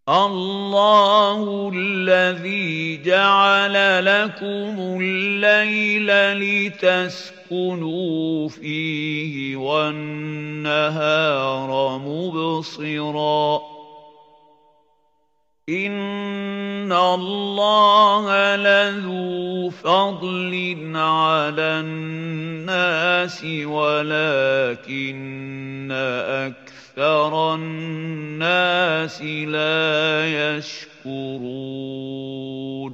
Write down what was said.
الله الذي جعل لكم الليل لتسكنوا فيه والنهار مبصرا إن الله لذو فضل على الناس ولكن أكثر الناس لا يشكرون